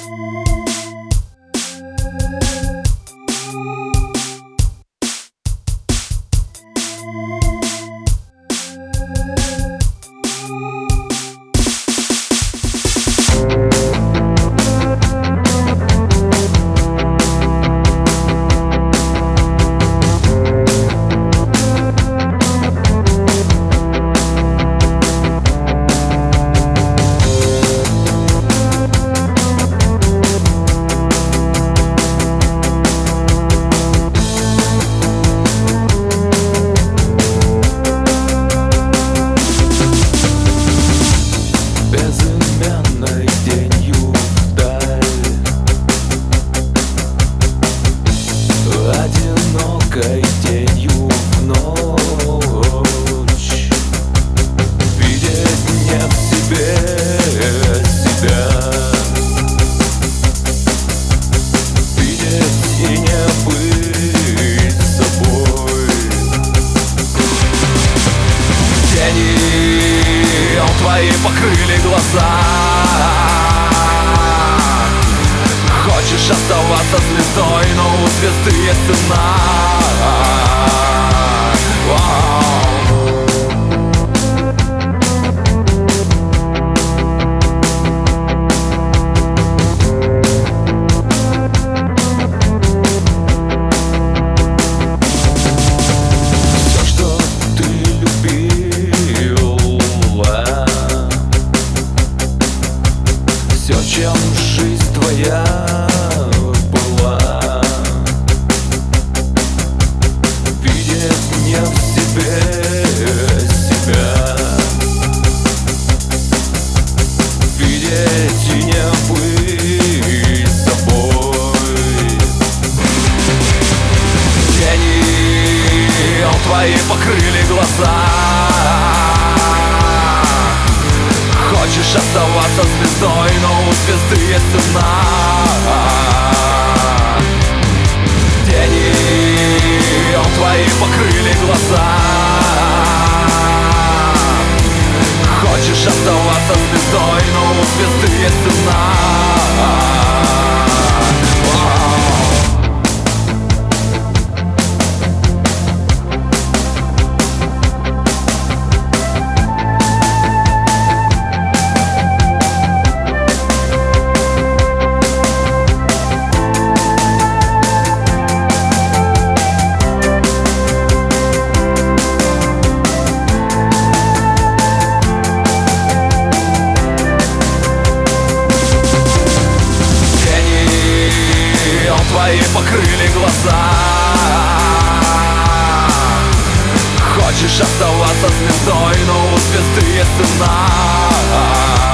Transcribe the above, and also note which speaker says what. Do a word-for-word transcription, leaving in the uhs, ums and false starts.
Speaker 1: одинокой тенью в ночь, видеть не в себе себя, видеть и не быть собой. Тени, он твои покрыли глаза. Хочешь оставаться звездой, но у звезды есть цена. Все, что ты любила, все, чем жизнь твоя была, видеть не в себе себя, видеть и не быть собой. Тени, он твои покрыли глаза. Хочешь оставаться звездой, но у звезды есть цена. Тени, он твои покрыли глаза. Хочешь оставаться звездой, но у звезды есть цена. Твои покрыли глаза. Хочешь оставаться звездой, но у звезды есть цена.